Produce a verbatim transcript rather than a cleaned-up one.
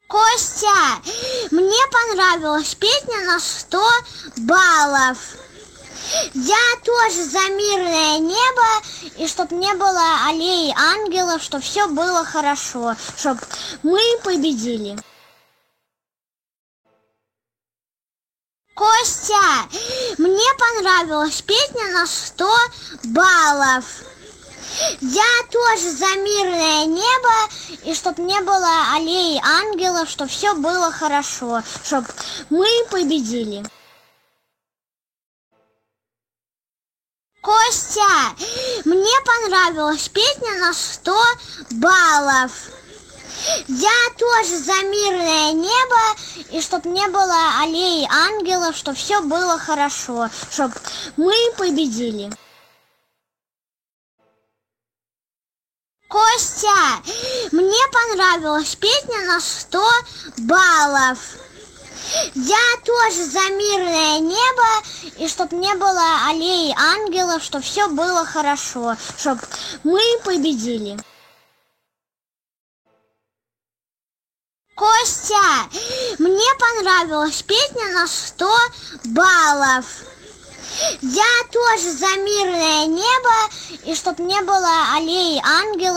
Костя, мне понравилась песня на сто баллов. Я тоже за мирное небо, и чтоб не было аллеи ангелов, чтоб все было хорошо, чтоб мы победили. Костя, мне понравилась песня на сто баллов. Я тоже за мирное небо, и чтоб не было аллеи ангелов, чтоб все было хорошо, чтоб мы победили. Костя, мне понравилась песня на сто баллов. Я тоже за мирное небо, и чтоб не было аллеи ангелов, чтоб все было хорошо, чтоб мы победили. Костя, мне понравилась песня на сто баллов. Я тоже за мирное небо, и чтоб не было аллеи ангелов, чтоб все было хорошо, чтоб мы победили. Костя, мне понравилась песня на сто баллов. Я тоже за мирное небо, и чтоб не было аллеи ангелов.